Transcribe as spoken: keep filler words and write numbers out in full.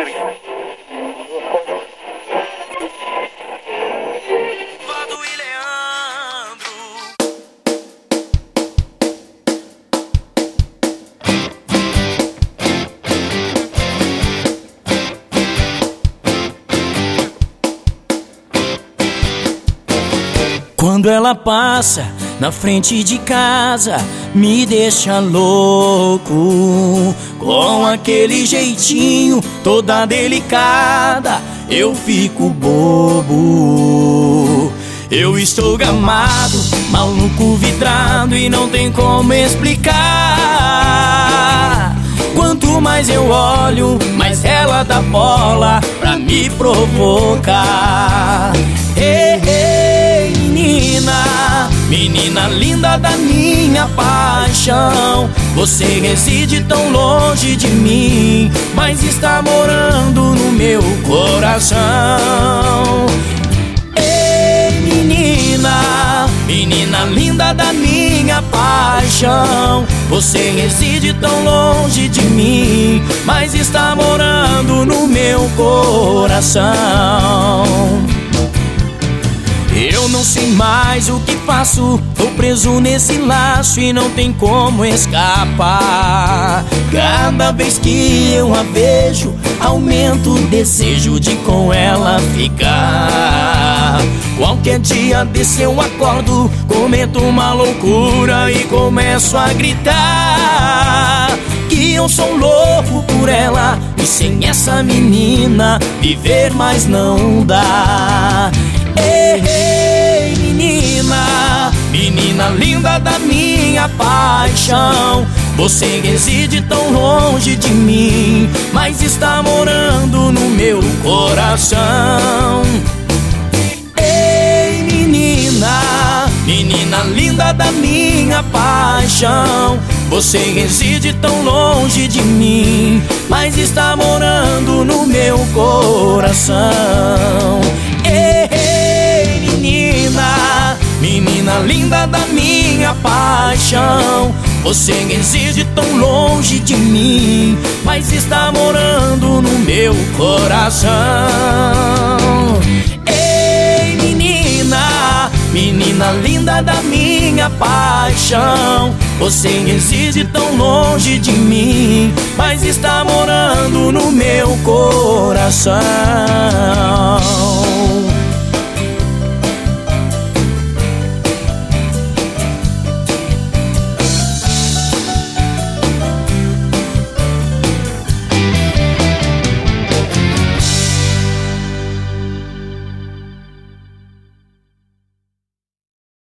Quando ela passa na frente de casa, me deixa louco. Com aquele jeitinho toda delicada, eu fico bobo. Eu estou gamado, maluco, vidrado e não tem como explicar. Quanto mais eu olho, mais ela dá bola pra me provocar. Ei, ei, menina, menina linda da minha paixão, você reside tão longe de mim, mas está morando no meu coração. Ei, menina, menina linda da minha paixão, você reside tão longe de mim, mas está morando no meu coração. Eu não sei mais o que faço, tô preso nesse laço e não tem como escapar. Cada vez que eu a vejo, aumento o desejo de com ela ficar. Qualquer dia desse eu acordo, cometo uma loucura e começo a gritar que eu sou louco por ela e sem essa menina viver mais não dá. Ei, ei, menina, menina linda da minha paixão, você reside tão longe de mim, mas está morando no meu coração. Ei, menina, menina linda da minha paixão, você reside tão longe de mim, mas está morando no meu coração. Ei, ei, menina, menina linda da minha paixão, você reside tão longe de mim, mas está morando no meu coração. Ei, menina, menina linda da minha paixão, você reside tão longe de mim, mas está morando no meu coração.